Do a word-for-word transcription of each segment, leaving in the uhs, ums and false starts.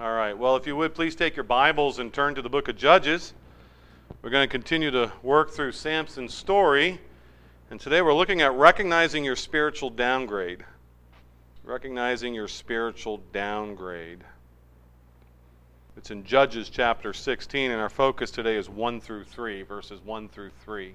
All right. Well, if you would, please take your Bibles and turn to the book of Judges. We're going to continue to work through Samson's story. And today we're looking at recognizing your spiritual downgrade. Recognizing your spiritual downgrade. It's in Judges chapter sixteen, and our focus today is one through three, verses one through three.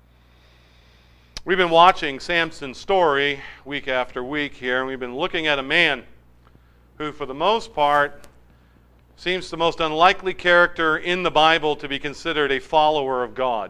We've been watching Samson's story week after week here, and we've been looking at a man who, for the most part, seems the most unlikely character in the Bible to be considered a follower of God.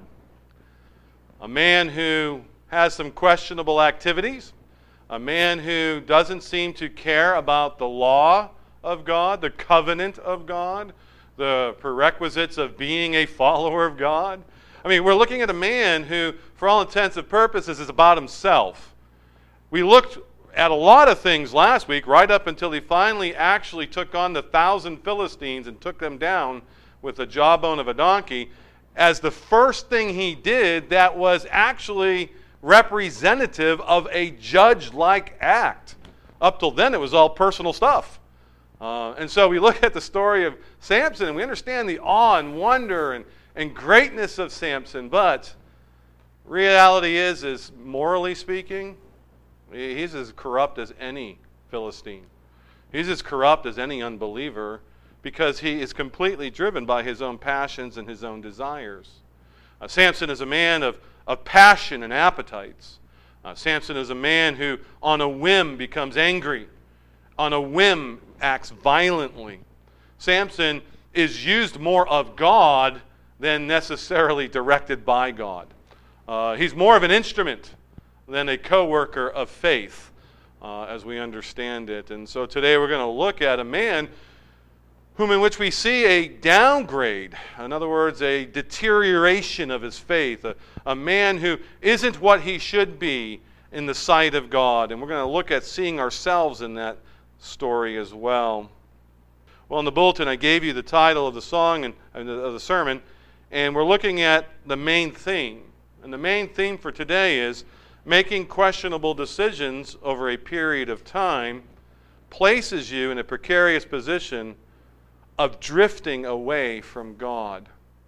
A man who has some questionable activities, a man who doesn't seem to care about the law of God, the covenant of God, the prerequisites of being a follower of God. I mean, we're looking at a man who, for all intents and purposes, is about himself. We looked at a lot of things last week, right up until he finally actually took on the thousand Philistines and took them down with the jawbone of a donkey, as the first thing he did that was actually representative of a judge-like act. Up till then, it was all personal stuff. Uh, and so we look at the story of Samson, and we understand the awe and wonder and, and greatness of Samson, but reality is, is morally speaking, he's as corrupt as any Philistine. He's as corrupt as any unbeliever because he is completely driven by his own passions and his own desires. Uh, Samson is a man of, of passion and appetites. Uh, Samson is a man who on a whim becomes angry, on a whim acts violently. Samson is used more of God than necessarily directed by God. Uh, he's more of an instrument than a co-worker of faith, uh, as we understand it. And so today we're going to look at a man whom in which we see a downgrade, in other words, a deterioration of his faith, a, a man who isn't what he should be in the sight of God. And we're going to look at seeing ourselves in that story as well. Well, in the bulletin I gave you the title of the song and of the sermon, and we're looking at the main theme. And the main theme for today is making questionable decisions over a period of time places you in a precarious position of drifting away from God.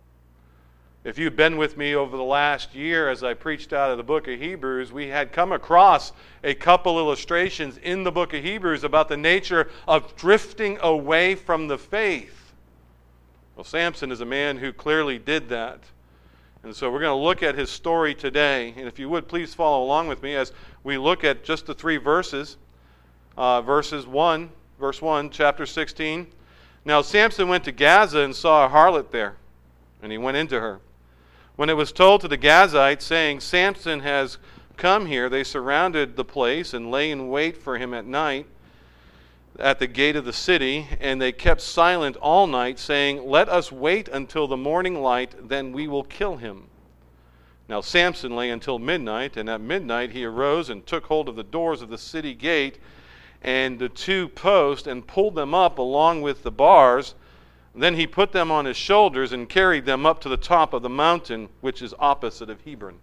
If you've been with me over the last year as I preached out of the book of Hebrews, we had come across a couple illustrations in the book of Hebrews about the nature of drifting away from the faith. Well, Samson is a man who clearly did that. And so we're going to look at his story today. And if you would, please follow along with me as we look at just the three verses. Uh, verses one, verse one, chapter sixteen. Now Samson went to Gaza and saw a harlot there, and he went into her. When it was told to the Gazites, saying, Samson has come here, they surrounded the place and lay in wait for him at night at the gate of the city, and they kept silent all night, saying, Let us wait until the morning light, then we will kill him. Now Samson lay until midnight, and at midnight he arose and took hold of the doors of the city gate and the two posts, and pulled them up along with the bars. Then he put them on his shoulders and carried them up to the top of the mountain, which is opposite of Hebron.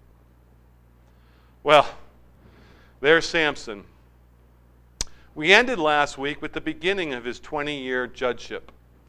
Well, there's Samson. We ended last week with the beginning of his twenty-year judgeship.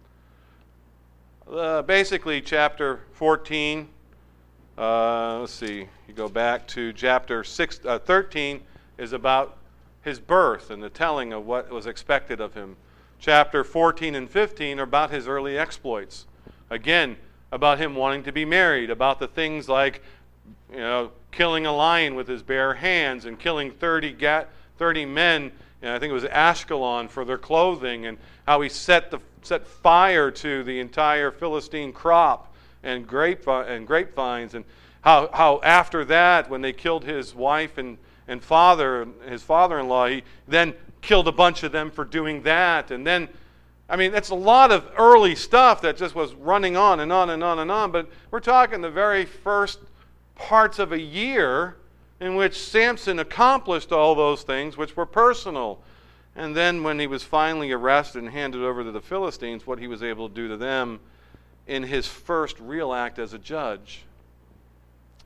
Uh, basically, chapter fourteen, uh, let's see, you go back to chapter six, uh, thirteen, is about his birth and the telling of what was expected of him. Chapter fourteen and fifteen are about his early exploits. Again, about him wanting to be married, about the things like, you know, killing a lion with his bare hands and killing thirty, ga- thirty men. And I think it was Ashkelon for their clothing, and how he set the set fire to the entire Philistine crop and grape and grapevines, and how how after that, when they killed his wife and and father, his father-in-law, he then killed a bunch of them for doing that. And then, I mean, that's a lot of early stuff that just was running on and on and on and on. But we're talking the very first parts of a year in which Samson accomplished all those things which were personal. And then when he was finally arrested and handed over to the Philistines, what he was able to do to them in his first real act as a judge.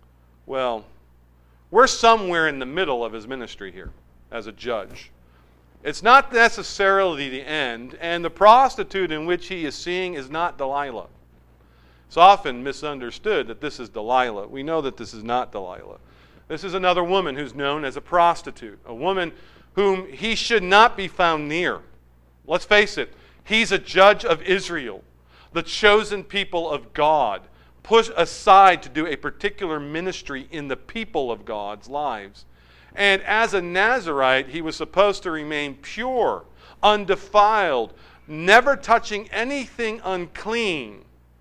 Well, we're somewhere in the middle of his ministry here as a judge. It's not necessarily the end, and the prostitute in which he is seeing is not Delilah. It's often misunderstood that this is Delilah. We know that this is not Delilah. This is another woman who's known as a prostitute, a woman whom he should not be found near. Let's face it, he's a judge of Israel, the chosen people of God, pushed aside to do a particular ministry in the people of God's lives. And as a Nazirite, he was supposed to remain pure, undefiled, never touching anything unclean.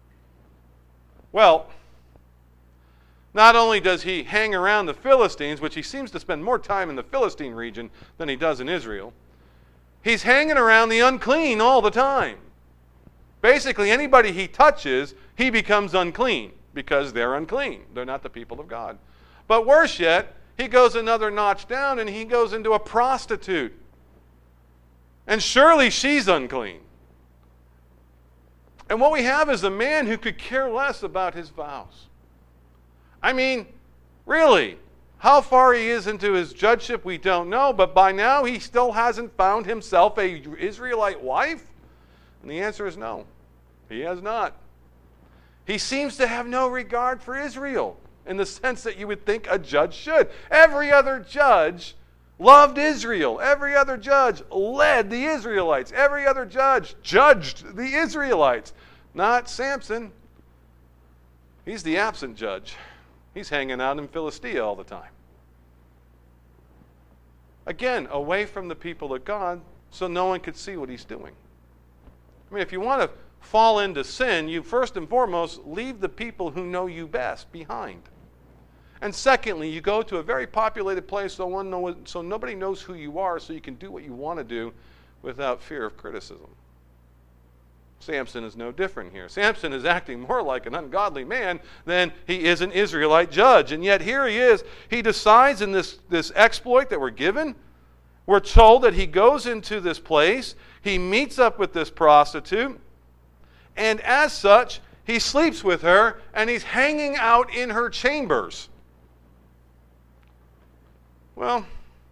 Well, not only does he hang around the Philistines, which he seems to spend more time in the Philistine region than he does in Israel, he's hanging around the unclean all the time. Basically, anybody he touches, he becomes unclean because they're unclean. They're not the people of God. But worse yet, he goes another notch down and he goes into a prostitute. And surely she's unclean. And what we have is a man who could care less about his vows. I mean, really, how far he is into his judgeship, we don't know, but by now he still hasn't found himself a Israelite wife? And the answer is no, he has not. He seems to have no regard for Israel in the sense that you would think a judge should. Every other judge loved Israel. Every other judge led the Israelites. Every other judge judged the Israelites. Not Samson. He's the absent judge. He's hanging out in Philistia all the time. Again, away from the people of God, so no one could see what he's doing. I mean, if you want to fall into sin, you first and foremost leave the people who know you best behind. And secondly, you go to a very populated place so, one know, so nobody knows who you are, so you can do what you want to do without fear of criticism. Samson is no different here. Samson is acting more like an ungodly man than he is an Israelite judge. And yet here he is. He decides in this, this exploit that we're given, we're told that he goes into this place, he meets up with this prostitute, and as such, he sleeps with her, and he's hanging out in her chambers. Well,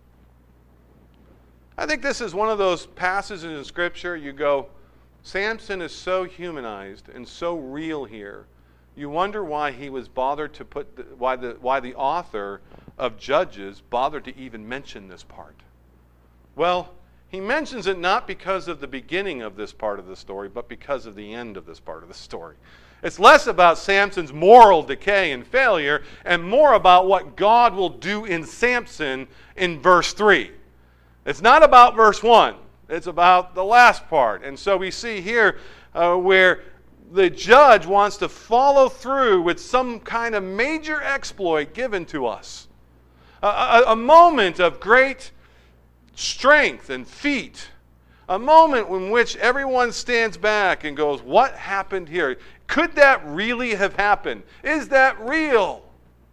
I think this is one of those passages in Scripture you go, Samson is so humanized and so real here. You wonder why he was bothered to put, the, why the why the author of Judges bothered to even mention this part. Well, he mentions it not because of the beginning of this part of the story, but because of the end of this part of the story. It's less about Samson's moral decay and failure and more about what God will do in Samson in verse three. It's not about verse one. It's about the last part. And so we see here uh, where the judge wants to follow through with some kind of major exploit given to us. A, a, a moment of great strength and feat. A moment in which everyone stands back and goes, what happened here? Could that really have happened? Is that real?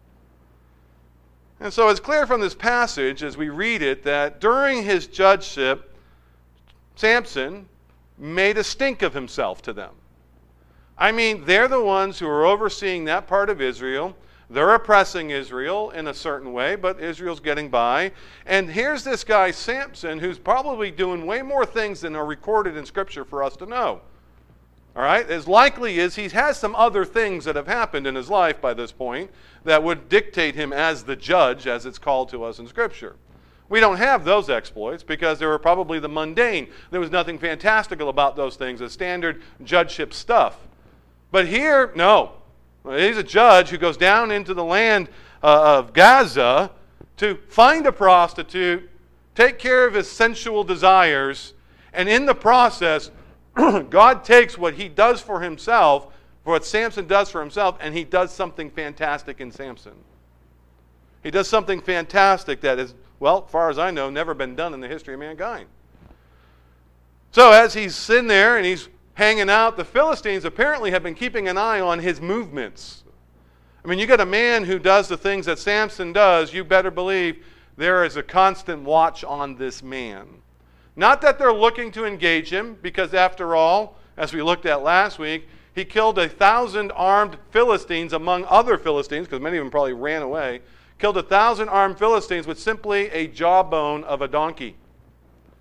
And so it's clear from this passage as we read it that during his judgeship, Samson made a stink of himself to them. I mean, they're the ones who are overseeing that part of Israel. They're oppressing Israel in a certain way, but Israel's getting by. And here's this guy, Samson, who's probably doing way more things than are recorded in Scripture for us to know. All right? As likely as he has some other things that have happened in his life by this point that would dictate him as the judge, as it's called to us in Scripture. We don't have those exploits because they were probably the mundane. There was nothing fantastical about those things, the standard judgeship stuff. But here, no. He's a judge who goes down into the land uh, of Gaza to find a prostitute, take care of his sensual desires, and in the process, God takes what he does for himself, for what Samson does for himself, and he does something fantastic in Samson. He does something fantastic that is, well, as far as I know, never been done in the history of mankind. So as he's sitting there and he's hanging out, the Philistines apparently have been keeping an eye on his movements. I mean, you got a man who does the things that Samson does, you better believe there is a constant watch on this man. Not that they're looking to engage him, because after all, as we looked at last week, he killed a thousand armed Philistines among other Philistines, because many of them probably ran away, killed a thousand armed Philistines with simply a jawbone of a donkey.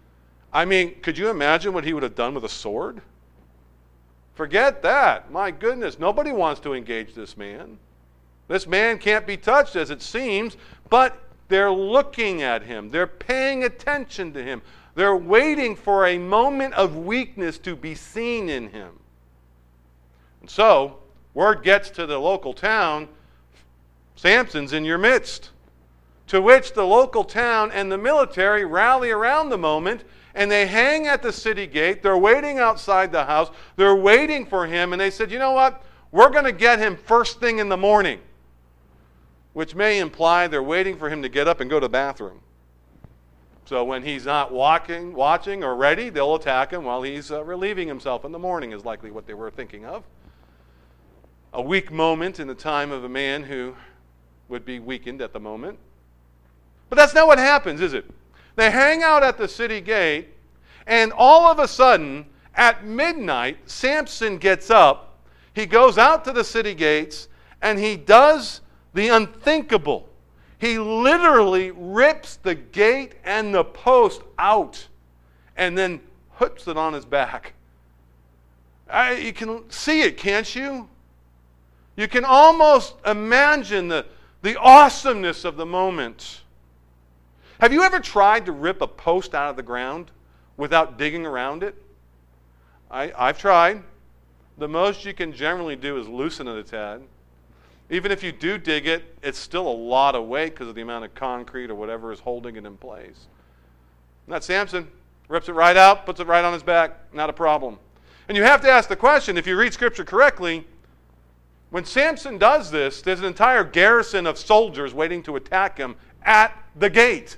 I mean, could you imagine what he would have done with a sword? Forget that. My goodness, nobody wants to engage this man. This man can't be touched, as it seems, but they're looking at him. They're paying attention to him. They're waiting for a moment of weakness to be seen in him. And so, word gets to the local town, Samson's in your midst. To which the local town and the military rally around the moment, and they hang at the city gate. They're waiting outside the house. They're waiting for him, and they said, you know what? We're going to get him first thing in the morning. Which may imply they're waiting for him to get up and go to the bathroom. So when he's not walking, watching or ready, they'll attack him while he's uh, relieving himself in the morning is likely what they were thinking of. A weak moment in the time of a man who would be weakened at the moment. But that's not what happens, is it? They hang out at the city gate, and all of a sudden, at midnight, Samson gets up, he goes out to the city gates, and he does the unthinkable. He literally rips the gate and the post out and then puts it on his back. I, you can see it, can't you? You can almost imagine the, the awesomeness of the moment. Have you ever tried to rip a post out of the ground without digging around it? I, I've tried. The most you can generally do is loosen it a tad. Even if you do dig it, it's still a lot of weight because of the amount of concrete or whatever is holding it in place. And that's Samson. Rips it right out, puts it right on his back. Not a problem. And you have to ask the question, if you read Scripture correctly, when Samson does this, there's an entire garrison of soldiers waiting to attack him at the gate.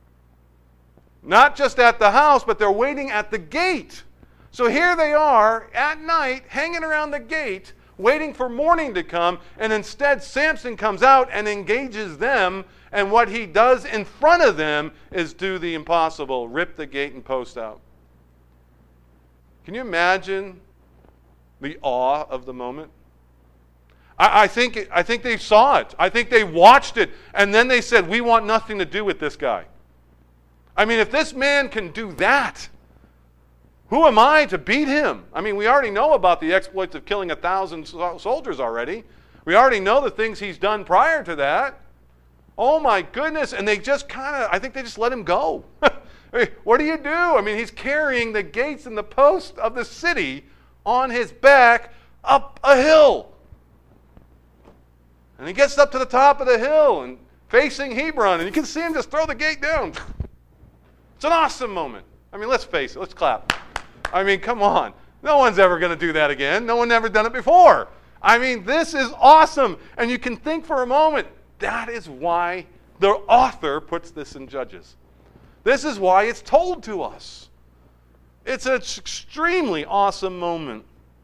Not just at the house, but they're waiting at the gate. So here they are at night, hanging around the gate, waiting for morning to come, and instead Samson comes out and engages them, and what he does in front of them is do the impossible, rip the gate and post out. Can you imagine the awe of the moment? I, I think, I think they saw it. I think they watched it, and then they said, we want nothing to do with this guy. I mean, if this man can do that, who am I to beat him? I mean, we already know about the exploits of killing a thousand soldiers already. We already know the things he's done prior to that. Oh my goodness. And they just kind of, I think they just let him go. I mean, what do you do? I mean, he's carrying the gates and the posts of the city on his back up a hill. And he gets up to the top of the hill and facing Hebron, and you can see him just throw the gate down. It's an awesome moment. I mean, let's face it. Let's clap. I mean, come on. No one's ever going to do that again. No one's ever done it before. I mean, this is awesome. And you can think for a moment, that is why the author puts this in Judges. This is why it's told to us. It's an extremely awesome moment.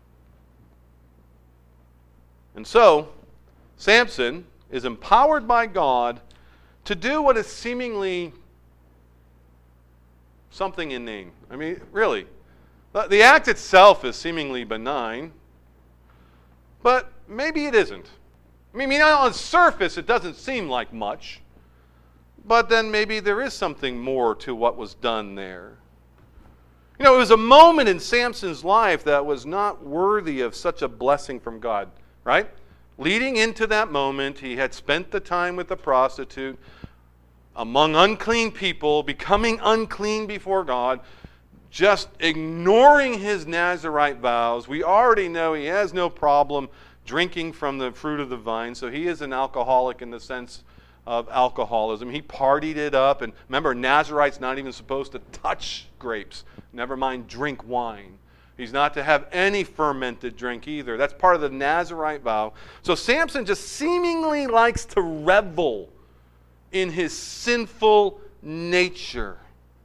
And so, Samson is empowered by God to do what is seemingly something inane. I mean, really. The act itself is seemingly benign, but maybe it isn't. I mean, on the surface, it doesn't seem like much, but then maybe there is something more to what was done there. You know, it was a moment in Samson's life that was not worthy of such a blessing from God, right? Leading into that moment, he had spent the time with the prostitute, among unclean people, becoming unclean before God, just ignoring his Nazirite vows. We already know he has no problem drinking from the fruit of the vine, so he is an alcoholic in the sense of alcoholism. He partied it up, and remember, Nazirite's not even supposed to touch grapes, never mind drink wine. He's not to have any fermented drink either. That's part of the Nazirite vow. So Samson just seemingly likes to revel in his sinful nature.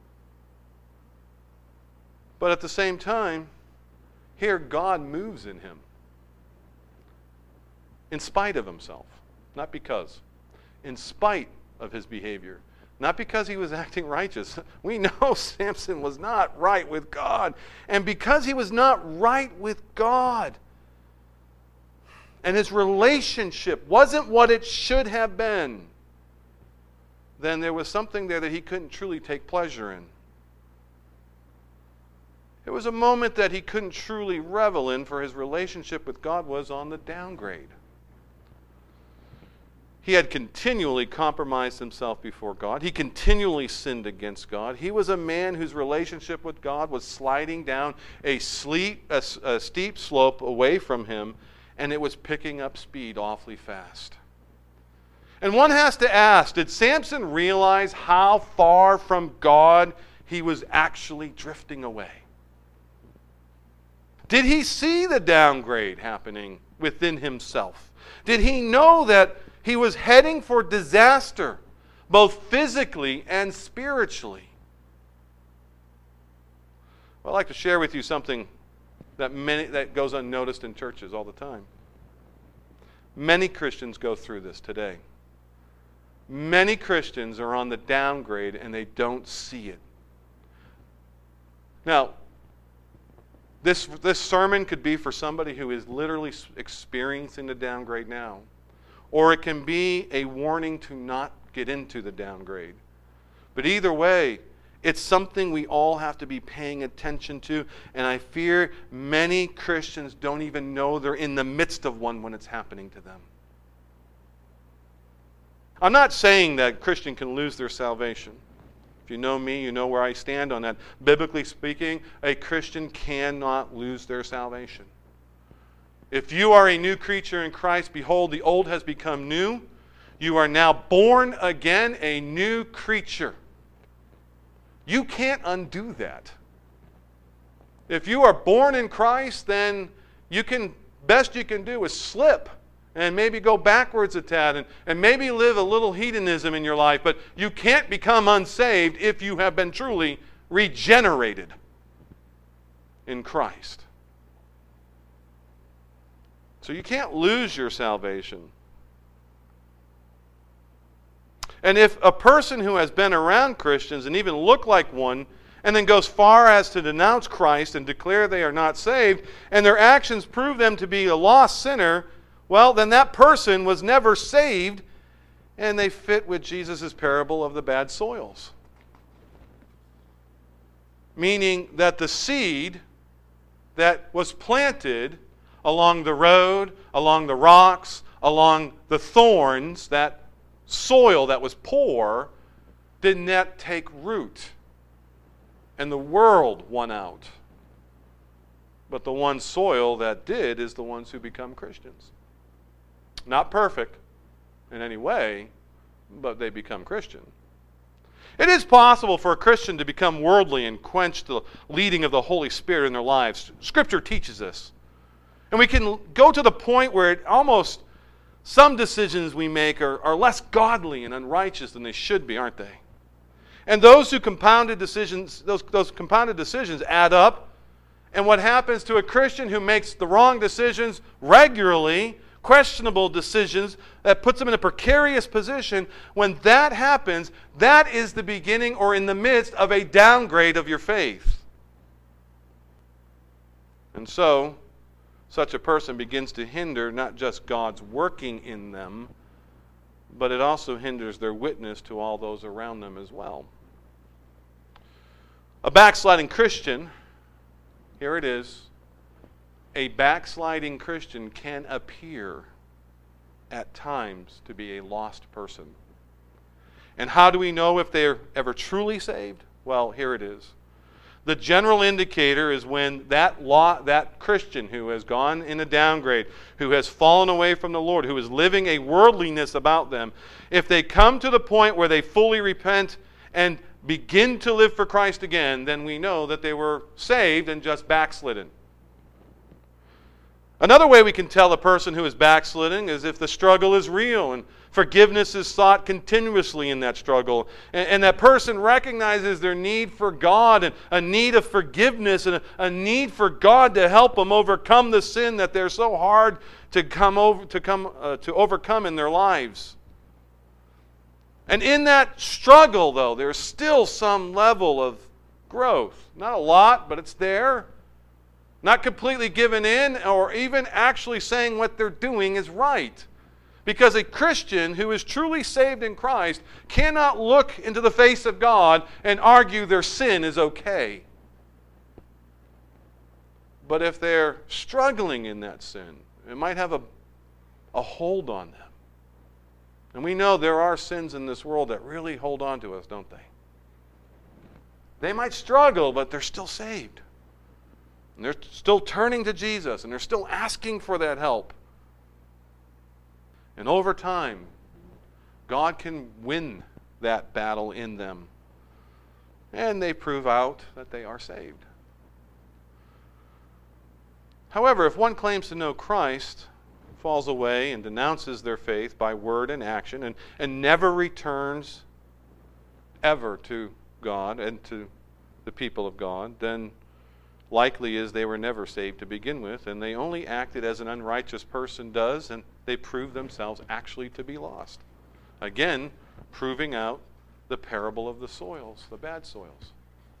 But at the same time, here God moves in him. In spite of himself, not because. In spite of his behavior. Not because he was acting righteous. We know Samson was not right with God. And because he was not right with God, and his relationship wasn't what it should have been, then there was something there that he couldn't truly take pleasure in. It was a moment that he couldn't truly revel in, for his relationship with God was on the downgrade. He had continually compromised himself before God. He continually sinned against God. He was a man whose relationship with God was sliding down a, sleep, a, a steep slope away from him, and it was picking up speed awfully fast. And one has to ask, did Samson realize how far from God he was actually drifting away? Did he see the downgrade happening within himself? Did he know that he was heading for disaster, both physically and spiritually? Well, I'd like to share with you something that many that goes unnoticed in churches all the time. Many Christians go through this today. Many Christians are on the downgrade and they don't see it. Now, this, this sermon could be for somebody who is literally experiencing the downgrade now. Or it can be a warning to not get into the downgrade. But either way, it's something we all have to be paying attention to. And I fear many Christians don't even know they're in the midst of one when it's happening to them. I'm not saying that a Christian can lose their salvation. If you know me, you know where I stand on that. Biblically speaking, a Christian cannot lose their salvation. If you are a new creature in Christ, behold, the old has become new. You are now born again, a new creature. You can't undo that. If you are born in Christ, then you can, best you can do is slip and maybe go backwards a tad and, and maybe live a little hedonism in your life, but you can't become unsaved if you have been truly regenerated in Christ. So you can't lose your salvation. And if a person who has been around Christians and even look like one, and then goes far as to denounce Christ and declare they are not saved, and their actions prove them to be a lost sinner, well, then that person was never saved, and they fit with Jesus' parable of the bad soils. Meaning that the seed that was planted along the road, along the rocks, along the thorns, that soil that was poor, did not take root. And the world won out. But the one soil that did is the ones who become Christians. Not perfect in any way, but they become Christian. It is possible for a Christian to become worldly and quench the leading of the Holy Spirit in their lives. Scripture teaches this. And we can go to the point where it almost, some decisions we make are, are less godly and unrighteous than they should be, aren't they? And those who compounded decisions, those, those compounded decisions add up. And what happens to a Christian who makes the wrong decisions regularly, questionable decisions, that puts them in a precarious position, when that happens, that is the beginning or in the midst of a downgrade of your faith. And so, such a person begins to hinder not just God's working in them, but it also hinders their witness to all those around them as well. A backsliding Christian, here it is, a backsliding Christian can appear at times to be a lost person. And how do we know if they're ever truly saved? Well, here it is. The general indicator is when that law, that Christian who has gone in a downgrade, who has fallen away from the Lord, who is living a worldliness about them, if they come to the point where they fully repent and begin to live for Christ again, then we know that they were saved and just backslidden. Another way we can tell a person who is backsliding is if the struggle is real and forgiveness is sought continuously in that struggle. And, and that person recognizes their need for God and a need of forgiveness and a, a need for God to help them overcome the sin that they're so hard to come over to come uh, to overcome in their lives. And in that struggle, though, there's still some level of growth. Not a lot, but it's there. Not completely given in or even actually saying what they're doing is right. Because a Christian who is truly saved in Christ cannot look into the face of God and argue their sin is okay. But if they're struggling in that sin, it might have a, a hold on them. And we know there are sins in this world that really hold on to us, don't they? They might struggle, but they're still saved. And they're still turning to Jesus, and they're still asking for that help. And over time, God can win that battle in them. And they prove out that they are saved. However, if one claims to know Christ, falls away and denounces their faith by word and action, and, and never returns ever to God and to the people of God, then likely is they were never saved to begin with, and they only acted as an unrighteous person does, and they proved themselves actually to be lost. Again, proving out the parable of the soils, the bad soils.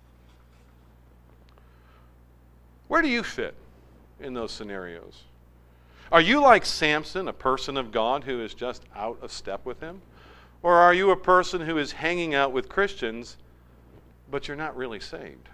Where do you fit in those scenarios? Are you like Samson, a person of God who is just out of step with him? Or are you a person who is hanging out with Christians, but you're not really saved?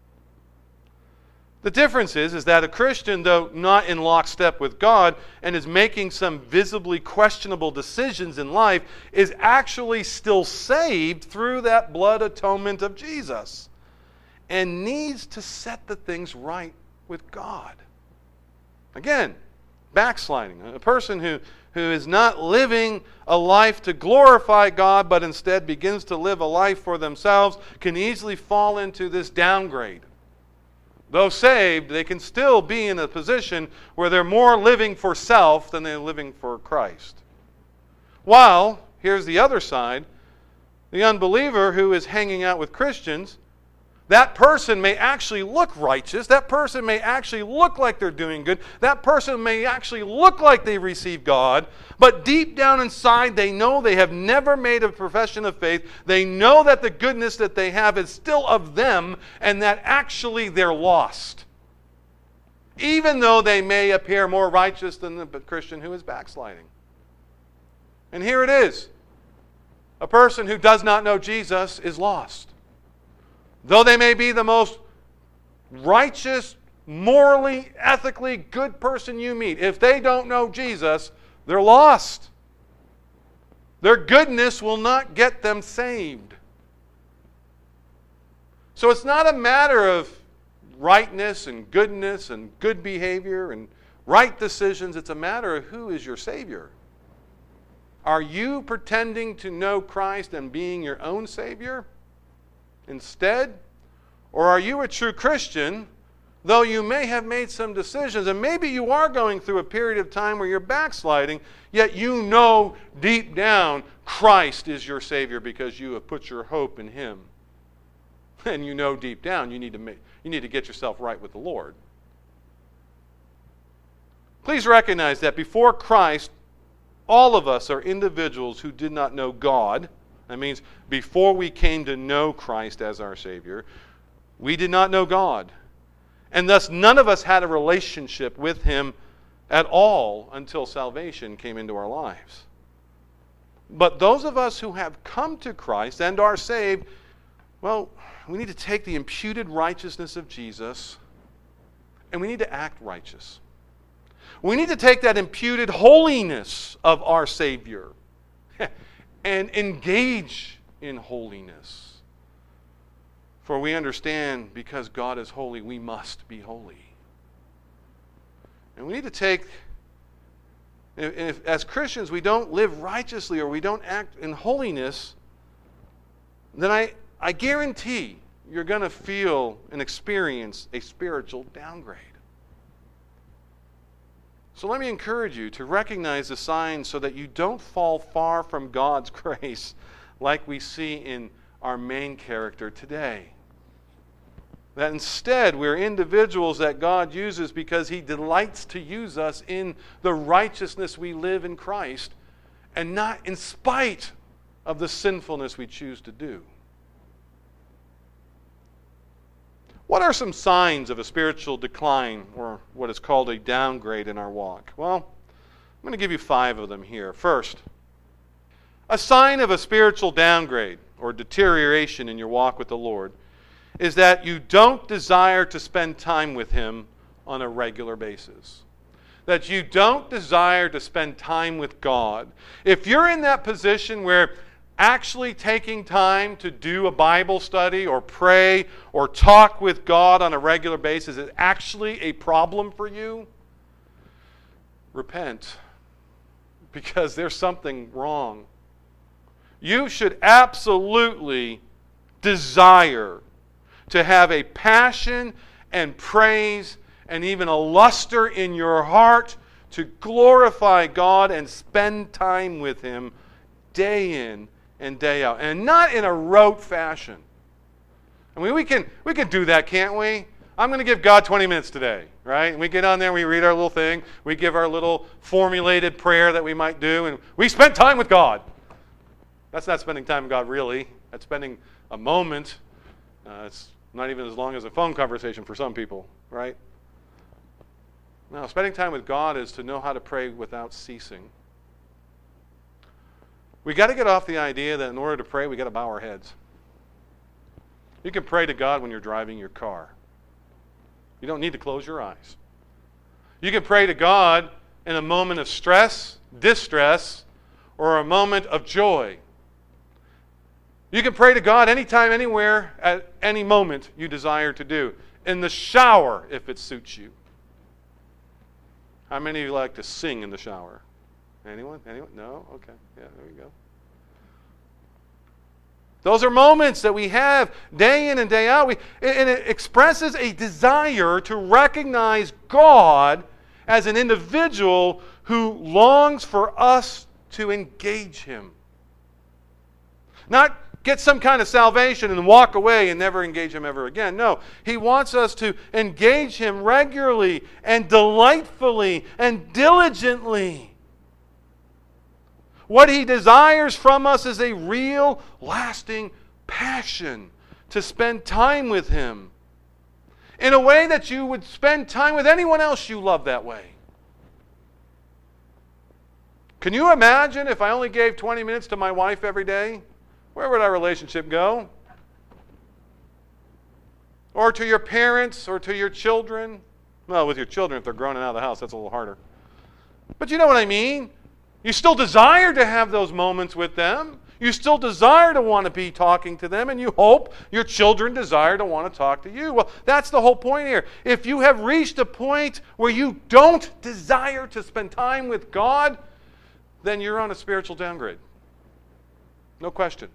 The difference is, is that a Christian, though not in lockstep with God and is making some visibly questionable decisions in life, is actually still saved through that blood atonement of Jesus and needs to set the things right with God. Again, backsliding. A person who, who is not living a life to glorify God, but instead begins to live a life for themselves, can easily fall into this downgrade. Though saved, they can still be in a position where they're more living for self than they're living for Christ. While, here's the other side, the unbeliever who is hanging out with Christians, that person may actually look righteous. That person may actually look like they're doing good. That person may actually look like they receive God. But deep down inside, they know they have never made a profession of faith. They know that the goodness that they have is still of them, and that actually they're lost. Even though they may appear more righteous than the Christian who is backsliding. And here it is. A person who does not know Jesus is lost. Though they may be the most righteous, morally, ethically good person you meet, if they don't know Jesus, they're lost. Their goodness will not get them saved. So it's not a matter of rightness and goodness and good behavior and right decisions. It's a matter of who is your Savior. Are you pretending to know Christ and being your own Savior instead? Or are you a true Christian, though you may have made some decisions, and maybe you are going through a period of time where you're backsliding, yet you know deep down Christ is your Savior because you have put your hope in Him. And you know deep down you need to make, you need to get yourself right with the Lord. Please recognize that before Christ, all of us are individuals who did not know God. That means before we came to know Christ as our Savior, we did not know God. And thus none of us had a relationship with Him at all until salvation came into our lives. But those of us who have come to Christ and are saved, well, we need to take the imputed righteousness of Jesus and we need to act righteous. We need to take that imputed holiness of our Savior and engage in holiness. For we understand, because God is holy, we must be holy. And we need to take, if, if as Christians we don't live righteously or we don't act in holiness, then I, I guarantee you're going to feel and experience a spiritual downgrade. So let me encourage you to recognize the signs so that you don't fall far from God's grace like we see in our main character today. That instead we're individuals that God uses because He delights to use us in the righteousness we live in Christ and not in spite of the sinfulness we choose to do. What are some signs of a spiritual decline or what is called a downgrade in our walk? Well, I'm going to give you five of them here. First, a sign of a spiritual downgrade or deterioration in your walk with the Lord is that you don't desire to spend time with Him on a regular basis. That you don't desire to spend time with God. If you're in that position where actually taking time to do a Bible study or pray or talk with God on a regular basis is actually a problem for you, repent, because there's something wrong. You should absolutely desire to have a passion and praise and even a luster in your heart to glorify God and spend time with Him day in and day out, and not in a rote fashion. I mean, we can we can do that, can't we? I'm going to give God twenty minutes today, right? And we get on there, we read our little thing, we give our little formulated prayer that we might do, and we spent time with God. That's not spending time with God, really. That's spending a moment. Uh, it's not even as long as a phone conversation for some people, right? No, spending time with God is to know how to pray without ceasing. We got to get off the idea that in order to pray, we got to bow our heads. You can pray to God when you're driving your car. You don't need to close your eyes. You can pray to God in a moment of stress, distress, or a moment of joy. You can pray to God anytime, anywhere, at any moment you desire to do. In the shower, if it suits you. How many of you like to sing in the shower? Anyone? Anyone? No? Okay. Yeah, there you go. Those are moments that we have day in and day out. We, and it expresses a desire to recognize God as an individual who longs for us to engage Him. Not get some kind of salvation and walk away and never engage Him ever again. No, He wants us to engage Him regularly and delightfully and diligently. What He desires from us is a real, lasting passion to spend time with Him in a way that you would spend time with anyone else you love that way. Can you imagine if I only gave twenty minutes to my wife every day? Where would our relationship go? Or to your parents, or to your children? Well, with your children, if they're grown and out of the house, that's a little harder. But you know what I mean? You still desire to have those moments with them. You still desire to want to be talking to them, and you hope your children desire to want to talk to you. Well, that's the whole point here. If you have reached a point where you don't desire to spend time with God, then you're on a spiritual downgrade. No question.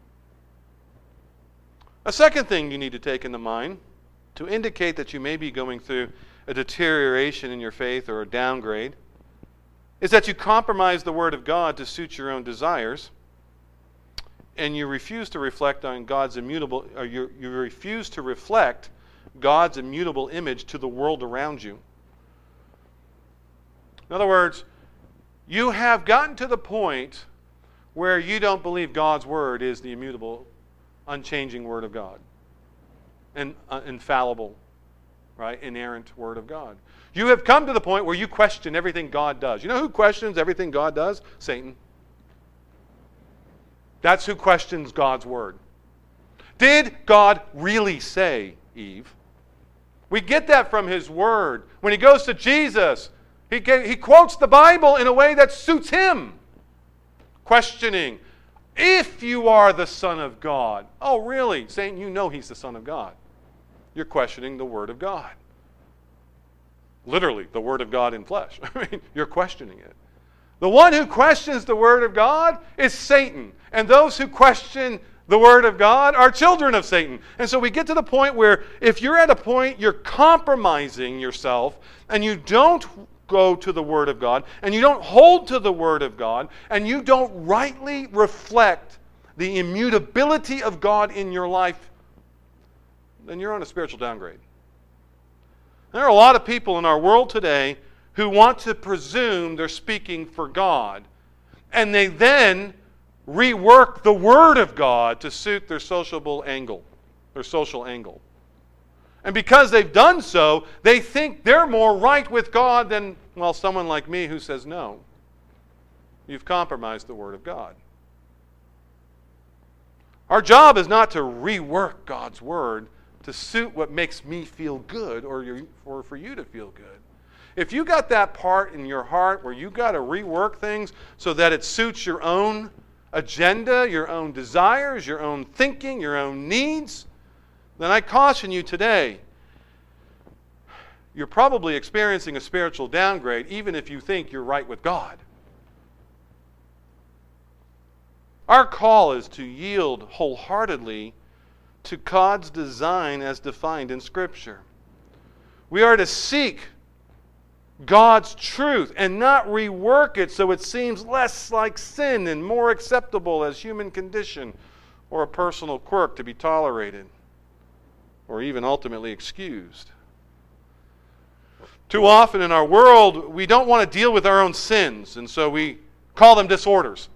A second thing you need to take into mind to indicate that you may be going through a deterioration in your faith or a downgrade is that you compromise the Word of God to suit your own desires, and you refuse to reflect on God's immutable, or you, you refuse to reflect God's immutable image to the world around you. In other words, you have gotten to the point where you don't believe God's Word is the immutable, unchanging Word of God, and uh, infallible, right, inerrant Word of God. You have come to the point where you question everything God does. You know who questions everything God does? Satan. That's who questions God's Word. Did God really say, Eve? We get that from His Word. When He goes to Jesus, He, he quotes the Bible in a way that suits Him. Questioning, if you are the Son of God. Oh, really? Satan, you know He's the Son of God. You're questioning the Word of God. Literally, the Word of God in flesh. I mean, you're questioning it. The one who questions the Word of God is Satan. And those who question the Word of God are children of Satan. And so we get to the point where if you're at a point you're compromising yourself and you don't go to the Word of God and you don't hold to the Word of God and you don't rightly reflect the immutability of God in your life, then you're on a spiritual downgrade. There are a lot of people in our world today who want to presume they're speaking for God, and they then rework the Word of God to suit their sociable angle, their social angle. And because they've done so, they think they're more right with God than, well, someone like me who says, no, you've compromised the Word of God. Our job is not to rework God's Word to suit what makes me feel good or, you, or for you to feel good. If you got that part in your heart where you got to rework things so that it suits your own agenda, your own desires, your own thinking, your own needs, then I caution you today, you're probably experiencing a spiritual downgrade even if you think you're right with God. Our call is to yield wholeheartedly to God's design as defined in Scripture. We are to seek God's truth and not rework it so it seems less like sin and more acceptable as human condition or a personal quirk to be tolerated or even ultimately excused. Too often in our world, we don't want to deal with our own sins, and so we call them disorders.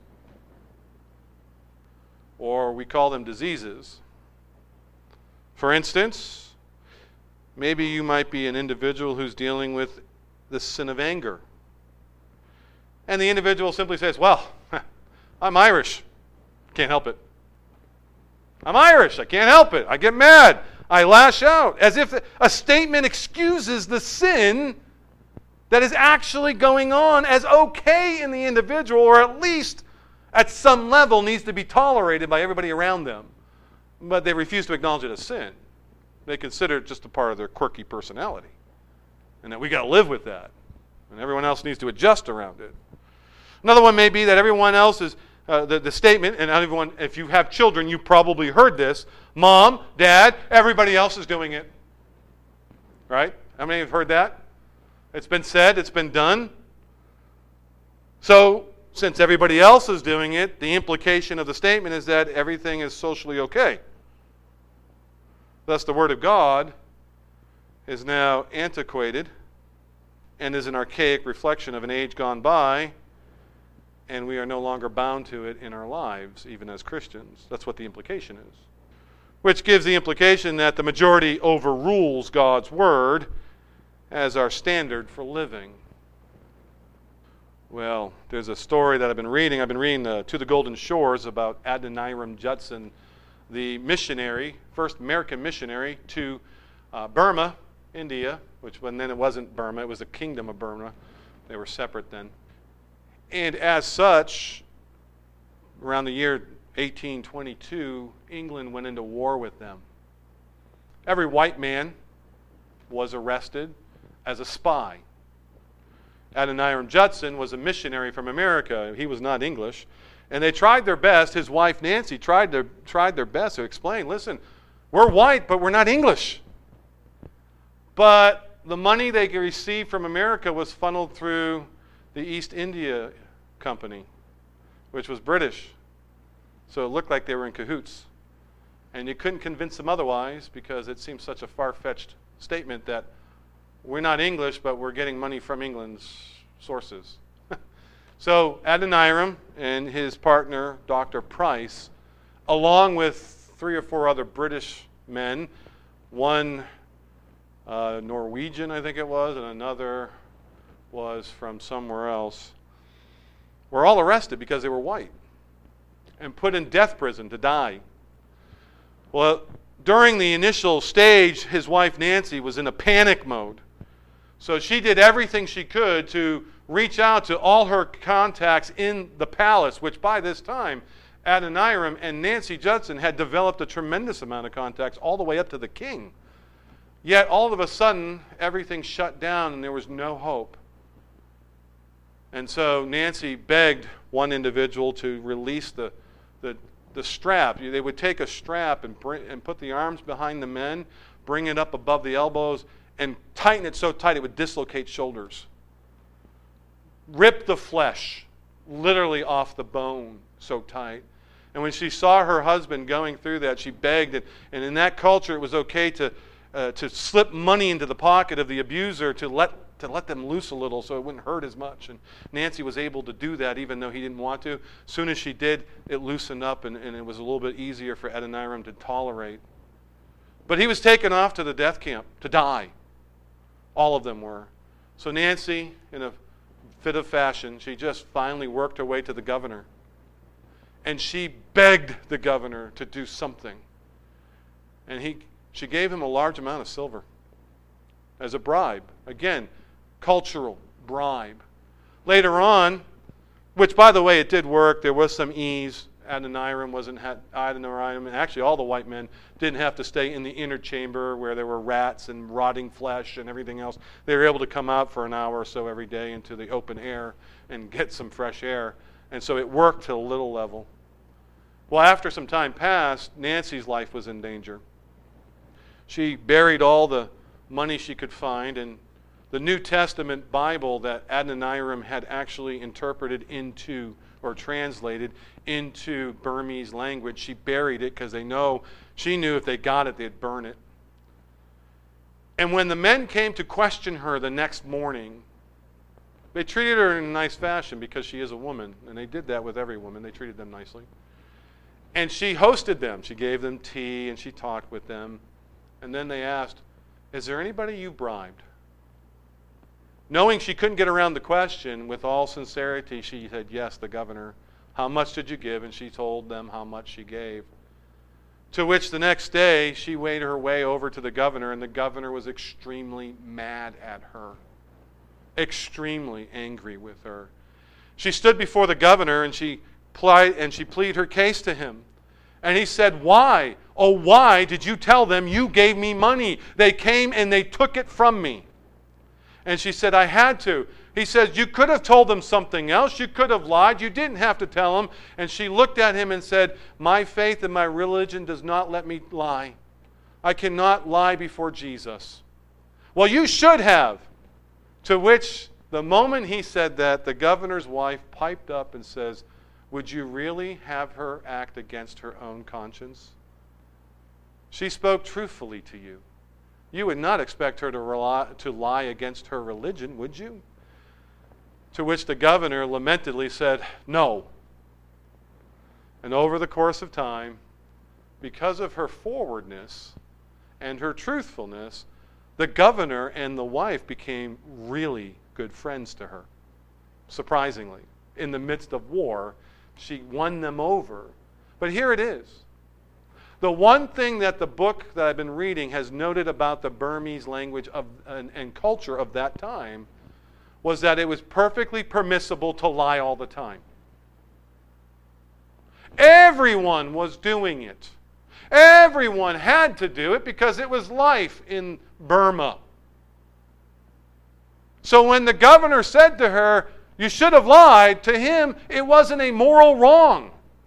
Or we call them diseases. For instance, maybe you might be an individual who's dealing with the sin of anger. And the individual simply says, well, I'm Irish. Can't help it. I'm Irish. I can't help it. I get mad. I lash out. As if a statement excuses the sin that is actually going on as okay in the individual, or at least at some level needs to be tolerated by everybody around them. But they refuse to acknowledge it as sin. They consider it just a part of their quirky personality. And that we got to live with that. And everyone else needs to adjust around it. Another one may be that everyone else is, uh, the, the statement, and everyone, if you have children, you probably heard this. Mom, Dad, everybody else is doing it. Right? How many have heard that? It's been said, it's been done. So, since everybody else is doing it, the implication of the statement is that everything is socially okay. Thus, the Word of God is now antiquated and is an archaic reflection of an age gone by, and we are no longer bound to it in our lives, even as Christians. That's what the implication is. Which gives the implication that the majority overrules God's Word as our standard for living. Well, there's a story that I've been reading. I've been reading uh, To the Golden Shores about Adoniram Judson, the missionary, first American missionary to uh, Burma, India, which when then it wasn't Burma, it was the Kingdom of Burma. They were separate then. And as such, around the year eighteen twenty-two, England went into war with them. Every white man was arrested as a spy. Adoniram Judson was a missionary from America. He was not English. And they tried their best, his wife Nancy tried their, tried their best to explain, listen, we're white, but we're not English. But the money they received from America was funneled through the East India Company, which was British. So it looked like they were in cahoots. And you couldn't convince them otherwise because it seemed such a far-fetched statement that we're not English, but we're getting money from England's sources. So Adoniram and his partner, Doctor Price, along with three or four other British men, one uh, Norwegian, I think it was, and another was from somewhere else, were all arrested because they were white and put in death prison to die. Well, during the initial stage, his wife Nancy was in a panic mode. So she did everything she could to reach out to all her contacts in the palace, which by this time, Adoniram and Nancy Judson had developed a tremendous amount of contacts all the way up to the king. Yet all of a sudden, everything shut down and there was no hope. And so Nancy begged one individual to release the, the, the strap. They would take a strap and, bring, and put the arms behind the men, bring it up above the elbows, and tighten it so tight it would dislocate shoulders. Rip the flesh literally off the bone so tight. And when she saw her husband going through that, she begged. And, and in that culture, it was okay to, uh, to slip money into the pocket of the abuser to let to let them loose a little so it wouldn't hurt as much. And Nancy was able to do that even though he didn't want to. As soon as she did, it loosened up and, and it was a little bit easier for Adoniram to tolerate. But he was taken off to the death camp to die. All of them were. So Nancy, in a fit of fashion, she just finally worked her way to the governor. And she begged the governor to do something. And he she gave him a large amount of silver as a bribe. Again, cultural bribe. Later on, which by the way, it did work. There was some ease. Adoniram wasn't had Adoniram, and actually all the white men didn't have to stay in the inner chamber where there were rats and rotting flesh and everything else. They were able to come out for an hour or so every day into the open air and get some fresh air. And so it worked to a little level. Well, after some time passed, Nancy's life was in danger. She buried all the money she could find, and the New Testament Bible that Adoniram had actually interpreted into or translated into Burmese language, she buried it because they know, she knew if they got it, they'd burn it. And when the men came to question her the next morning, they treated her in a nice fashion because she is a woman, and they did that with every woman. They treated them nicely. And she hosted them. She gave them tea, and she talked with them. And then they asked, is there anybody you bribed? Knowing she couldn't get around the question, with all sincerity, she said, yes, the governor. How much did you give? And she told them how much she gave. To which the next day, she made her way over to the governor, and the governor was extremely mad at her. Extremely angry with her. She stood before the governor, and she plied, and she pleaded her case to him. And he said, why? Oh, why did you tell them you gave me money? They came and they took it from me. And she said, I had to. He says, you could have told them something else. You could have lied. You didn't have to tell them. And she looked at him and said, my faith and my religion does not let me lie. I cannot lie before Jesus. Well, you should have. To which, the moment he said that, the governor's wife piped up and says, would you really have her act against her own conscience? She spoke truthfully to you. You would not expect her to, rely, to lie against her religion, would you? To which the governor lamentedly said, no. And over the course of time, because of her forwardness and her truthfulness, the governor and the wife became really good friends to her. Surprisingly. In the midst of war, she won them over. But here it is. The one thing that the book that I've been reading has noted about the Burmese language of, and, and culture of that time was that it was perfectly permissible to lie all the time. Everyone was doing it. Everyone had to do it because it was life in Burma. So when the governor said to her, you should have lied, to him it wasn't a moral wrong.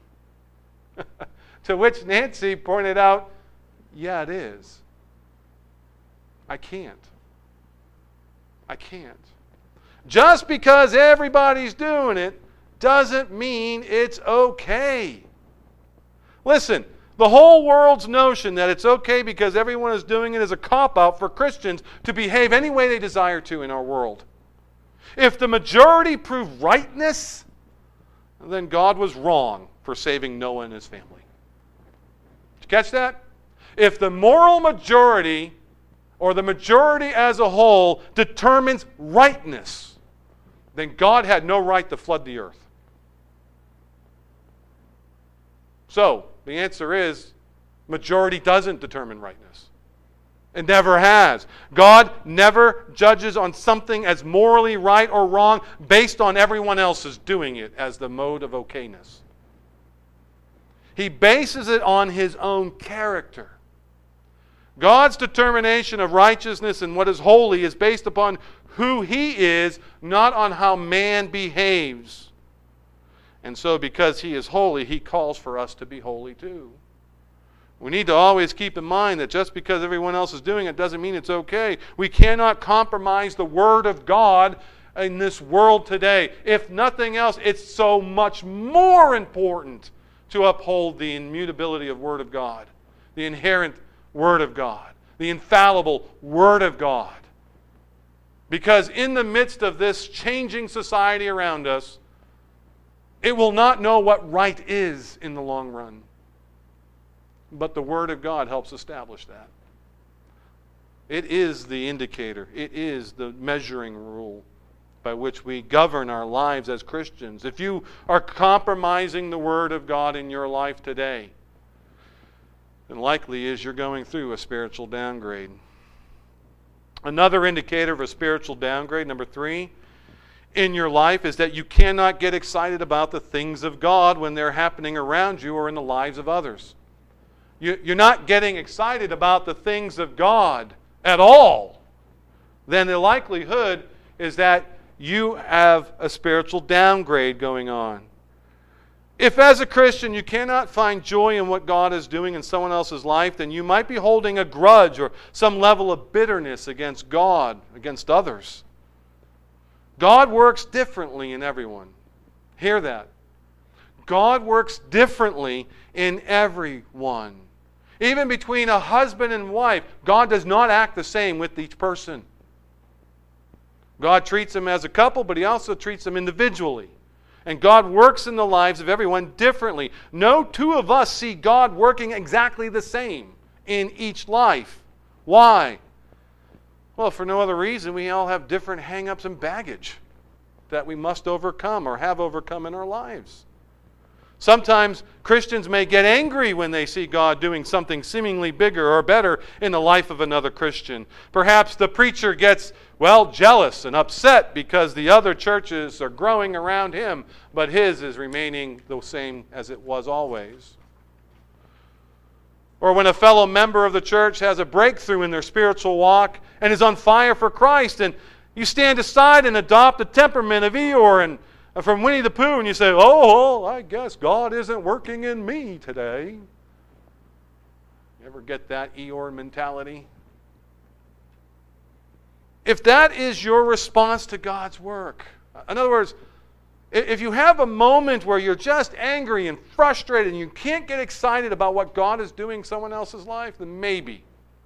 To which Nancy pointed out, yeah, it is. I can't. I can't. Just because everybody's doing it doesn't mean it's okay. Listen, the whole world's notion that it's okay because everyone is doing it is a cop-out for Christians to behave any way they desire to in our world. If the majority prove rightness, then God was wrong for saving Noah and his family. Did you catch that? If the moral majority, or the majority as a whole, determines rightness, then God had no right to flood the earth. So, the answer is, majority doesn't determine rightness. It never has. God never judges on something as morally right or wrong based on everyone else's doing it as the mode of okayness. He bases it on His own character. God's determination of righteousness and what is holy is based upon who He is, not on how man behaves. And so because He is holy, He calls for us to be holy too. We need to always keep in mind that just because everyone else is doing it doesn't mean it's okay. We cannot compromise the Word of God in this world today. If nothing else, it's so much more important to uphold the immutability of Word of God, the inherent Word of God, the infallible Word of God. Because in the midst of this changing society around us, it will not know what right is in the long run. But the Word of God helps establish that. It is the indicator. It is the measuring rule by which we govern our lives as Christians. If you are compromising the Word of God in your life today, then likely is you're going through a spiritual downgrade. Another indicator of a spiritual downgrade, number three, in your life is that you cannot get excited about the things of God when they're happening around you or in the lives of others. You, you're not getting excited about the things of God at all. Then the likelihood is that you have a spiritual downgrade going on. If as a Christian you cannot find joy in what God is doing in someone else's life, then you might be holding a grudge or some level of bitterness against God, against others. God works differently in everyone. Hear that. God works differently in everyone. Even between a husband and wife, God does not act the same with each person. God treats them as a couple, but He also treats them individually. And God works in the lives of everyone differently. No two of us see God working exactly the same in each life. Why? Well, for no other reason, we all have different hang-ups and baggage that we must overcome or have overcome in our lives. Sometimes Christians may get angry when they see God doing something seemingly bigger or better in the life of another Christian. Perhaps the preacher gets, well, jealous and upset because the other churches are growing around him, but his is remaining the same as it was always. Or when a fellow member of the church has a breakthrough in their spiritual walk and is on fire for Christ, and you stand aside and adopt the temperament of Eeyore and from Winnie the Pooh, and you say, oh, I guess God isn't working in me today. You ever get that Eeyore mentality? If that is your response to God's work, in other words, if you have a moment where you're just angry and frustrated and you can't get excited about what God is doing in someone else's life, then maybe.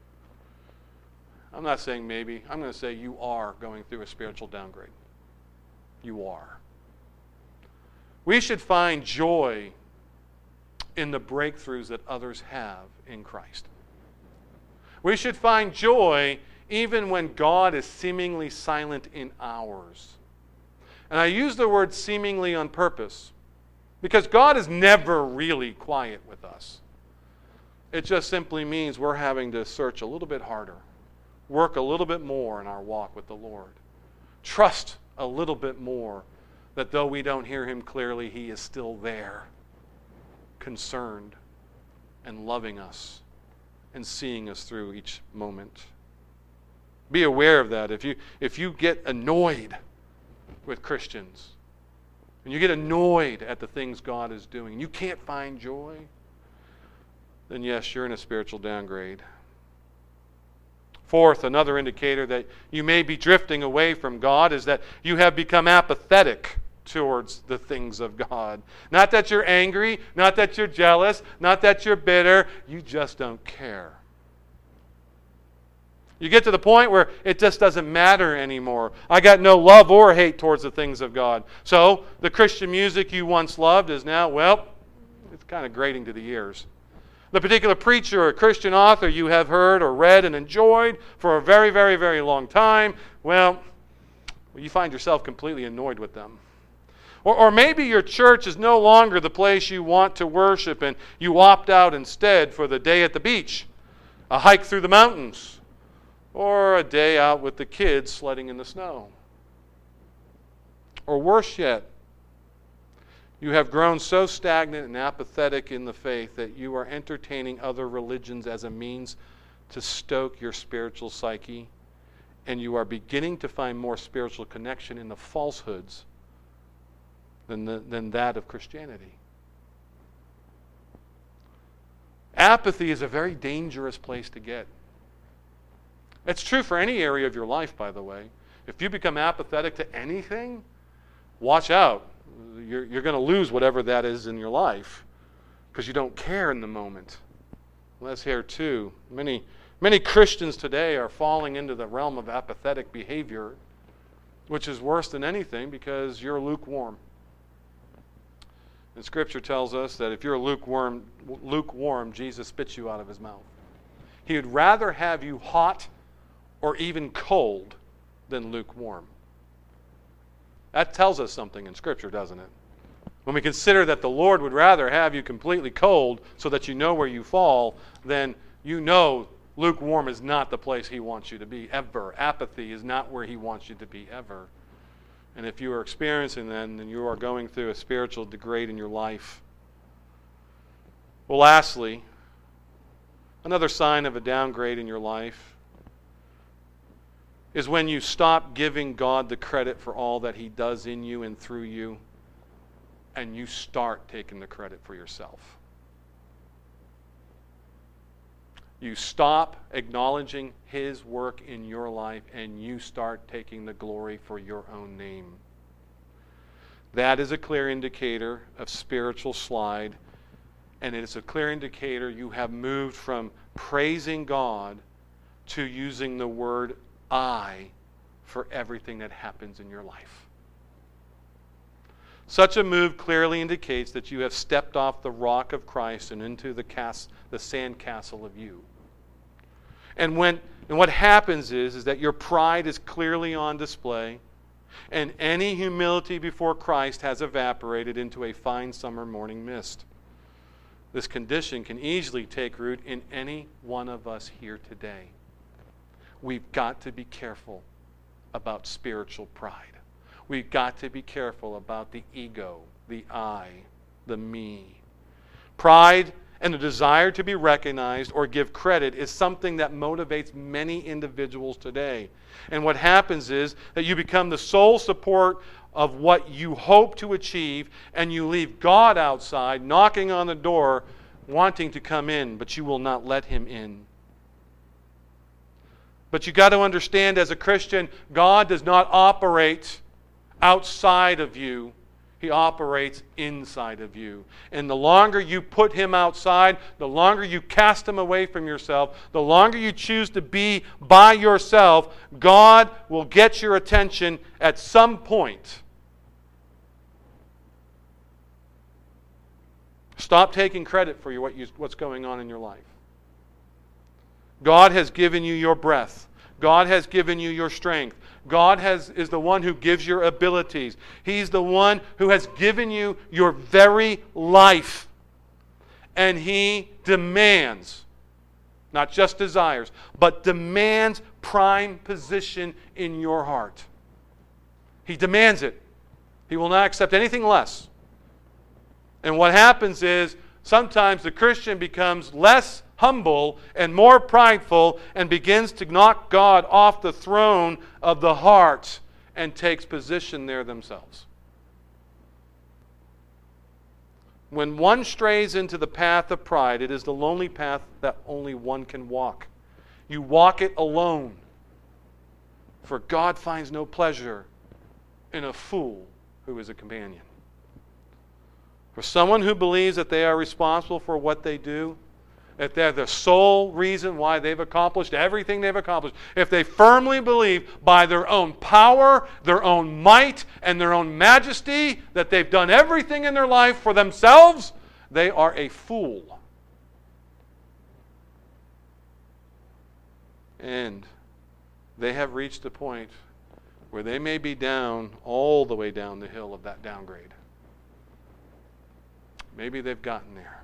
I'm not saying maybe. I'm going to say you are going through a spiritual downgrade. You are. We should find joy in the breakthroughs that others have in Christ. We should find joy even when God is seemingly silent in ours. And I use the word seemingly on purpose because God is never really quiet with us. It just simply means we're having to search a little bit harder, work a little bit more in our walk with the Lord, trust a little bit more that though we don't hear Him clearly, He is still there, concerned and loving us and seeing us through each moment. Be aware of that. If you, if you get annoyed with Christians, and you get annoyed at the things God is doing, and you can't find joy, then yes, you're in a spiritual downgrade. Fourth, another indicator that you may be drifting away from God is that you have become apathetic towards the things of God. Not that you're angry, not that you're jealous, not that you're bitter, you just don't care. You get to the point where it just doesn't matter anymore. I got no love or hate towards the things of God. So the Christian music you once loved is now, well, it's kind of grating to the ears. The particular preacher or Christian author you have heard or read and enjoyed for a very, very, very long time, well, you find yourself completely annoyed with them. Or, or maybe your church is no longer the place you want to worship and you opt out instead for the day at the beach, a hike through the mountains, or a day out with the kids sledding in the snow. Or worse yet, you have grown so stagnant and apathetic in the faith that you are entertaining other religions as a means to stoke your spiritual psyche, and you are beginning to find more spiritual connection in the falsehoods than, the, than that of Christianity. Apathy is a very dangerous place to get. It's true for any area of your life, by the way. If you become apathetic to anything, watch out. You're, you're going to lose whatever that is in your life because you don't care in the moment. Well, that's here too. Many, many Christians today are falling into the realm of apathetic behavior, which is worse than anything because you're lukewarm. And Scripture tells us that if you're lukewarm, lukewarm, Jesus spits you out of His mouth. He would rather have you hot or even cold than lukewarm. That tells us something in Scripture, doesn't it? when we consider that the Lord would rather have you completely cold so that you know where you fall, then you know lukewarm is not the place He wants you to be ever. Apathy is not where He wants you to be ever. And if you are experiencing that, then you are going through a spiritual degrade in your life. Well, lastly, another sign of a downgrade in your life is when you stop giving God the credit for all that He does in you and through you, and you start taking the credit for yourself. You stop acknowledging His work in your life, and you start taking the glory for your own name. That is a clear indicator of spiritual slide, and it is a clear indicator you have moved from praising God to using the word I for everything that happens in your life. Such a move clearly indicates that you have stepped off the rock of Christ and into the cast, the sand castle of you. And when and what happens is, is that your pride is clearly on display, and any humility before Christ has evaporated into a fine summer morning mist. This condition can easily take root in any one of us here today. We've got to be careful about spiritual pride. We've got to be careful about the ego, the I, the me. Pride and the desire to be recognized or give credit is something that motivates many individuals today. And what happens is that you become the sole support of what you hope to achieve, and you leave God outside knocking on the door wanting to come in, but you will not let Him in. But you got to understand, as a Christian, God does not operate outside of you. He operates inside of you. And the longer you put Him outside, the longer you cast Him away from yourself, the longer you choose to be by yourself, God will get your attention at some point. Stop taking credit for what you, what's going on in your life. God has given you your breath. God has given you your strength. God has, is the one who gives your abilities. He's the one who has given you your very life. And He demands, not just desires, but demands prime position in your heart. He demands it. He will not accept anything less. And what happens is, sometimes the Christian becomes less humble and more prideful and begins to knock God off the throne of the heart and takes position there themselves. When one strays into the path of pride, it is the lonely path that only one can walk. You walk it alone. For God finds no pleasure in a fool who is a companion. For someone who believes that they are responsible for what they do, if they're the sole reason why they've accomplished everything they've accomplished, if they firmly believe by their own power, their own might, and their own majesty that they've done everything in their life for themselves, they are a fool. And they have reached a point where they may be down all the way down the hill of that downgrade. Maybe they've gotten there.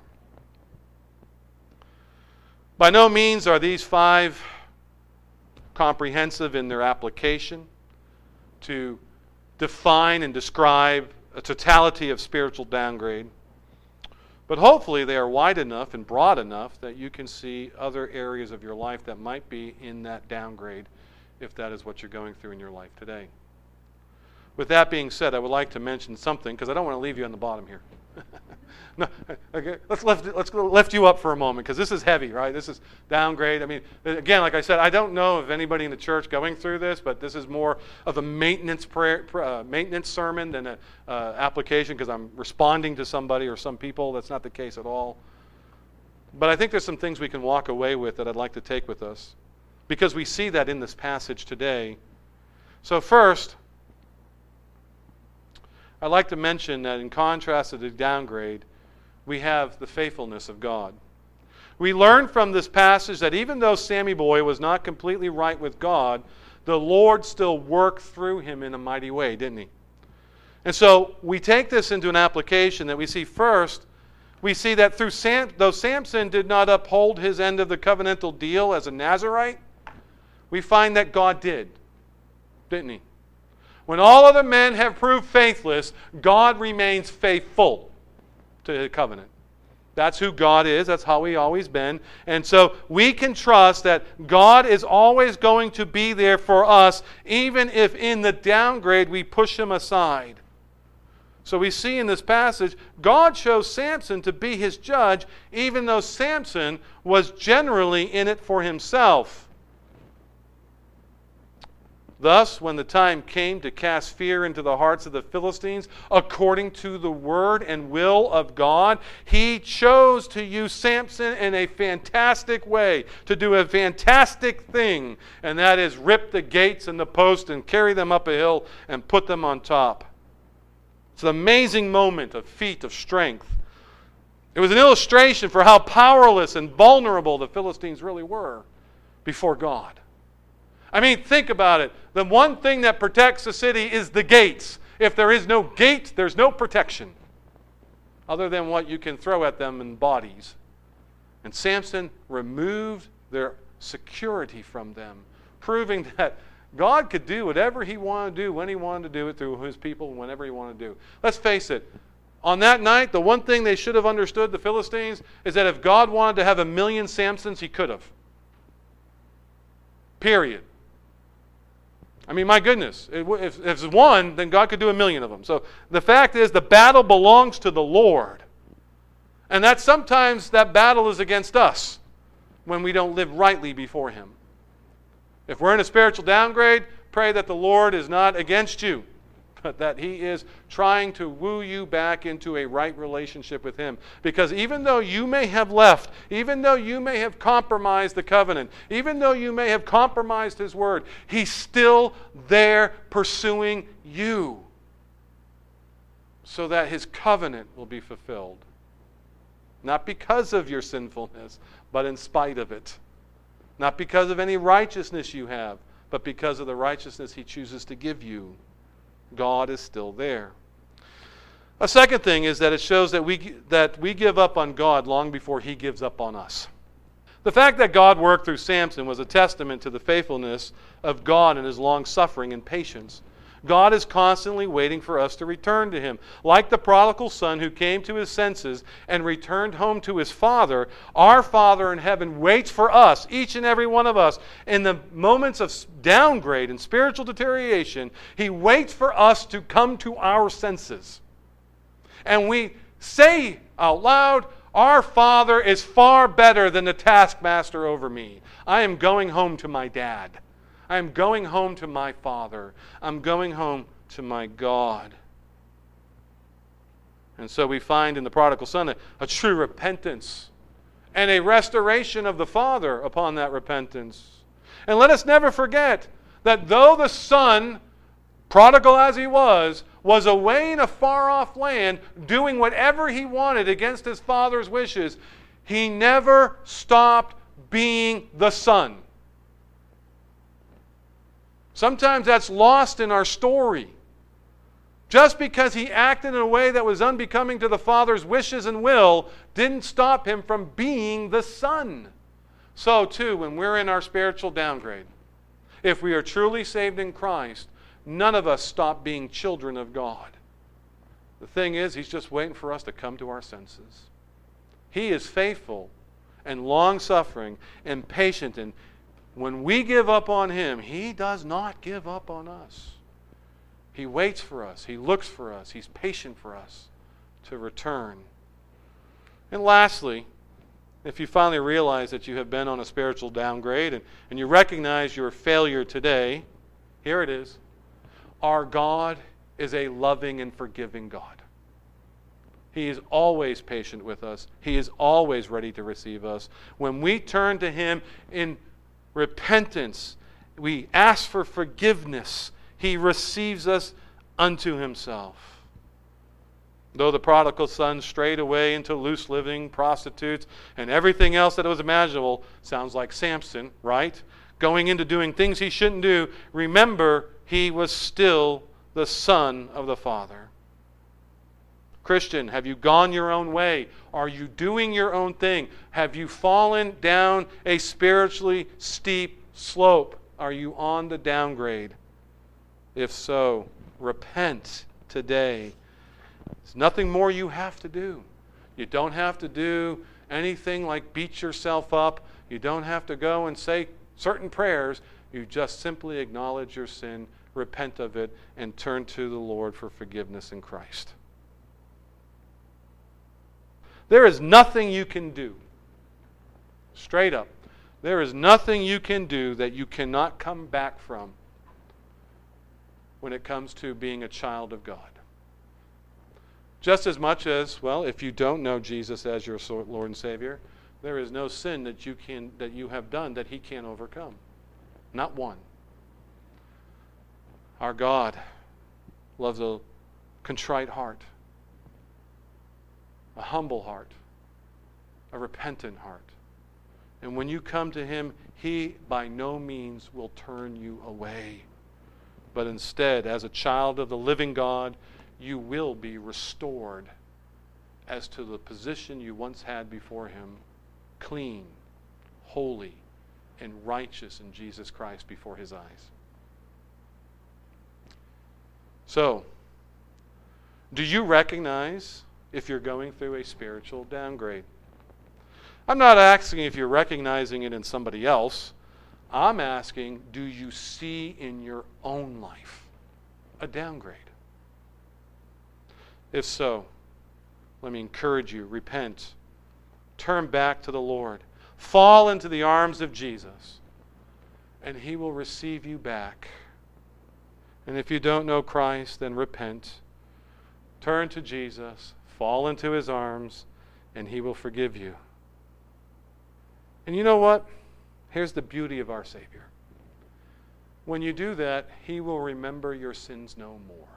By no means are these five comprehensive in their application to define and describe a totality of spiritual downgrade. But hopefully they are wide enough and broad enough that you can see other areas of your life that might be in that downgrade, if that is what you're going through in your life today. With that being said, I would like to mention something, because I don't want to leave you on the bottom here. No, okay, let's lift, let's lift you up for a moment, because this is heavy, right? This is downgrade. I mean, again, like I said, I don't know of anybody in the church going through this, but this is more of a maintenance prayer, uh, maintenance sermon than an uh, application, because I'm responding to somebody or some people. That's not the case at all. But I think there's some things we can walk away with that I'd like to take with us, because we see that in this passage today. So first, I'd like to mention that in contrast to the downgrade, we have the faithfulness of God. We learn from this passage that even though Sammy Boy was not completely right with God, the Lord still worked through him in a mighty way, didn't He? And so we take this into an application that we see first, we see that through Sam, though Samson did not uphold his end of the covenantal deal as a Nazirite, we find that God did, didn't he? When all other men have proved faithless, God remains faithful to his covenant. That's who God is. That's how He's always been. And so we can trust that God is always going to be there for us, even if in the downgrade we push Him aside. So we see in this passage, God chose Samson to be his judge, even though Samson was generally in it for himself. Thus, when the time came to cast fear into the hearts of the Philistines, according to the word and will of God, He chose to use Samson in a fantastic way, to do a fantastic thing, and that is rip the gates and the post and carry them up a hill and put them on top. It's an amazing moment of feat of strength. It was an illustration for how powerless and vulnerable the Philistines really were before God. I mean, think about it. The one thing that protects a city is the gates. If there is no gate, there's no protection, other than what you can throw at them in bodies. And Samson removed their security from them, proving that God could do whatever He wanted to do, when He wanted to do it, through His people, whenever He wanted to do. Let's face it. On that night, the one thing they should have understood, the Philistines, is that if God wanted to have a million Samsons, He could have. Period. I mean, my goodness, if, if it's one, then God could do a million of them. So the fact is, the battle belongs to the Lord. And that sometimes that battle is against us when we don't live rightly before Him. If we're in a spiritual downgrade, pray that the Lord is not against you, but that He is trying to woo you back into a right relationship with Him. Because even though you may have left, even though you may have compromised the covenant, even though you may have compromised His word, He's still there pursuing you so that His covenant will be fulfilled. Not because of your sinfulness, but in spite of it. Not because of any righteousness you have, but because of the righteousness He chooses to give you. God is still there. A second thing is that it shows that we, that we give up on God long before He gives up on us. The fact that God worked through Samson was a testament to the faithfulness of God and His long-suffering and patience. God is constantly waiting for us to return to Him. Like the prodigal son who came to his senses and returned home to his father, our Father in heaven waits for us, each and every one of us, in the moments of downgrade and spiritual deterioration. He waits for us to come to our senses. And we say out loud, our Father is far better than the taskmaster over me. I am going home to my dad. I am going home to my Father. I'm going home to my God. And so we find in the prodigal son a, a true repentance and a restoration of the Father upon that repentance. And let us never forget that though the son, prodigal as he was, was away in a far-off land doing whatever he wanted against his father's wishes, he never stopped being the son. Sometimes that's lost in our story. Just because he acted in a way that was unbecoming to the Father's wishes and will didn't stop him from being the Son. So too, when we're in our spiritual downgrade, if we are truly saved in Christ, none of us stop being children of God. The thing is, He's just waiting for us to come to our senses. He is faithful and long-suffering and patient, and when we give up on Him, He does not give up on us. He waits for us. He looks for us. He's patient for us to return. And lastly, if you finally realize that you have been on a spiritual downgrade and, and you recognize your failure today, here it is. Our God is a loving and forgiving God. He is always patient with us. He is always ready to receive us. When we turn to Him in repentance, we ask for forgiveness, He receives us unto Himself. Though the prodigal son strayed away into loose living, prostitutes, and everything else that was imaginable, sounds like Samson, right? Going into doing things he shouldn't do, remember, he was still the son of the Father. Christian, have you gone your own way? Are you doing your own thing? Have you fallen down a spiritually steep slope? Are you on the downgrade? If so, repent today. There's nothing more you have to do. You don't have to do anything like beat yourself up. You don't have to go and say certain prayers. You just simply acknowledge your sin, repent of it, and turn to the Lord for forgiveness in Christ. There is nothing you can do. Straight up. There is nothing you can do that you cannot come back from when it comes to being a child of God. Just as much as, well, if you don't know Jesus as your Lord and Savior, there is no sin that you can that you have done that He can't overcome. Not one. Our God loves a contrite heart, a humble heart, a repentant heart. And when you come to Him, He by no means will turn you away. But instead, as a child of the living God, you will be restored as to the position you once had before Him, clean, holy, and righteous in Jesus Christ before His eyes. So, do you recognize if you're going through a spiritual downgrade? I'm not asking if you're recognizing it in somebody else. I'm asking, do you see in your own life a downgrade? If so, let me encourage you, repent. Turn back to the Lord. Fall into the arms of Jesus, and He will receive you back. And if you don't know Christ, then repent. Turn to Jesus, fall into His arms, and He will forgive you. And you know what? Here's the beauty of our Savior. When you do that, He will remember your sins no more.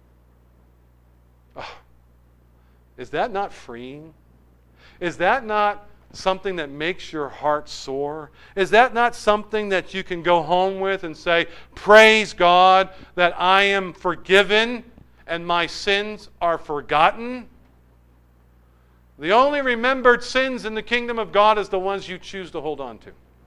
Oh, is that not freeing? Is that not something that makes your heart soar? Is that not something that you can go home with and say, praise God that I am forgiven and my sins are forgotten? The only remembered sins in the kingdom of God is the ones you choose to hold on to.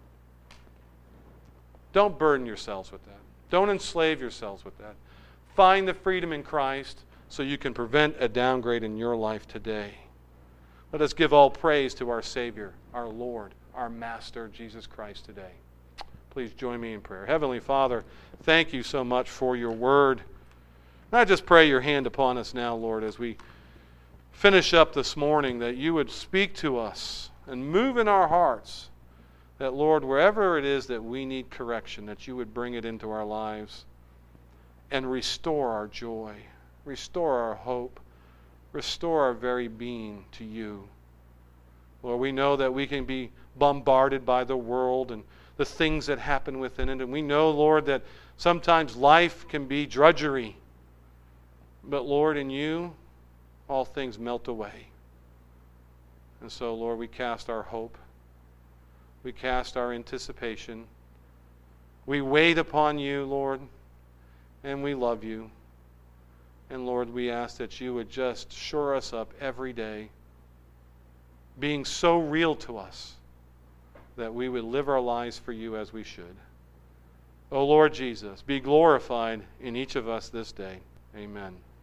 Don't burden yourselves with that. Don't enslave yourselves with that. Find the freedom in Christ so you can prevent a downgrade in your life today. Let us give all praise to our Savior, our Lord, our Master, Jesus Christ today. Please join me in prayer. Heavenly Father, thank you so much for your word. And I just pray your hand upon us now, Lord, as we finish up this morning, that you would speak to us and move in our hearts, that, Lord, wherever it is that we need correction, that you would bring it into our lives and restore our joy, restore our hope, restore our very being to you. Lord, we know that we can be bombarded by the world and the things that happen within it, and we know, Lord, that sometimes life can be drudgery. But, Lord, in you, all things melt away. And so, Lord, we cast our hope. We cast our anticipation. We wait upon you, Lord, and we love you. And, Lord, we ask that you would just shore us up every day, being so real to us that we would live our lives for you as we should. O Lord Jesus, be glorified in each of us this day. Amen.